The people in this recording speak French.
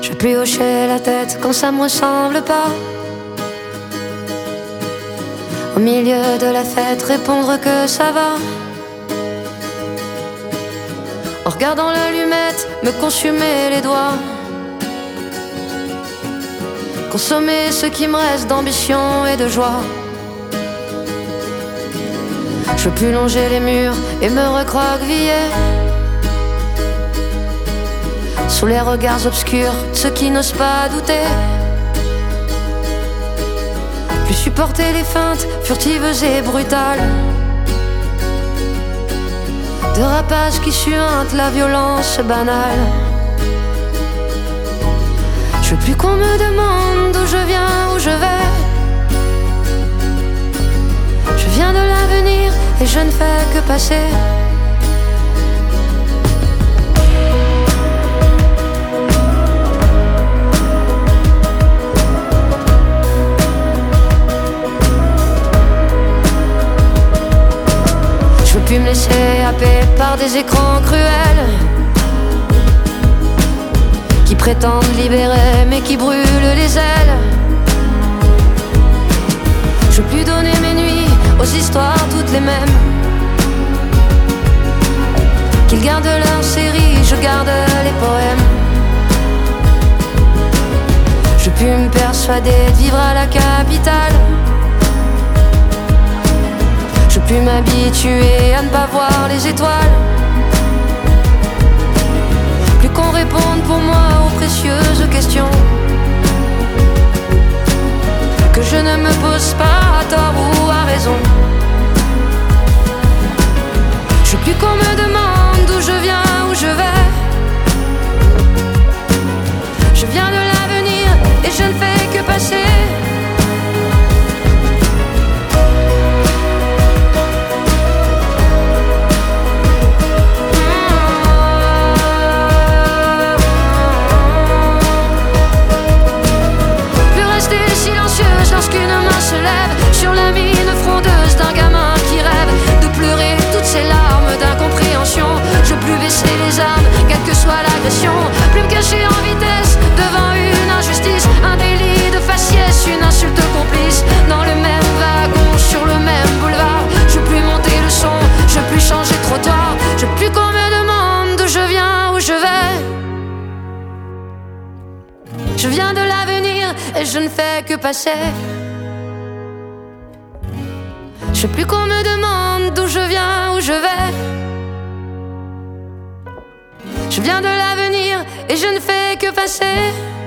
Je puis hocher la tête quand ça me ressemble pas. Au milieu de la fête, répondre que ça va. En regardant l'allumette, me consumer les doigts. Consommer ce qui me reste d'ambition et de joie. Je veux plus longer les murs et me recroqueviller sous les regards obscurs de ceux qui n'osent pas douter. Plus supporter les feintes furtives et brutales de rapaces qui suintent la violence banale. Je veux plus qu'on me demande d'où je viens, où je vais. Je viens de l'avenir et je ne fais que passer. Je veux plus me laisser happer par des écrans cruels qui prétendent libérer mais qui brûlent les ailes. Je veux plus donner mes nuits aux histoires toutes les mêmes. Qu'ils gardent leur série, je garde les poèmes. Je veux plus me persuader de vivre à la capitale. Je veux plus m'habituer à ne pas voir les étoiles. Plus qu'on réponde pour moi aux précieuses questions que je ne me pose pas à tort ou à raison. Je veux plus qu'on me demande d'où je viens, où je vais. Je viens de l'avenir et je ne fais que passer. Lorsqu'une main se lève sur la mine frondeuse d'un gamin qui rêve de pleurer toutes ces larmes d'incompréhension. Je veux plus baisser les armes, quelle que soit l'agression. Plus me cacher en vitesse devant une injustice, un délit de faciès, une insulte complice. Dans le même wagon, sur le même boulevard. Je veux plus monter le son, je veux plus changer de trottoir. Je veux plus qu'on me demande d'où je viens, où je vais. Je viens de l'avenir et je ne fais que passer. Je veux plus qu'on me demande d'où je viens, où je vais. Je viens de l'avenir et je ne fais que passer.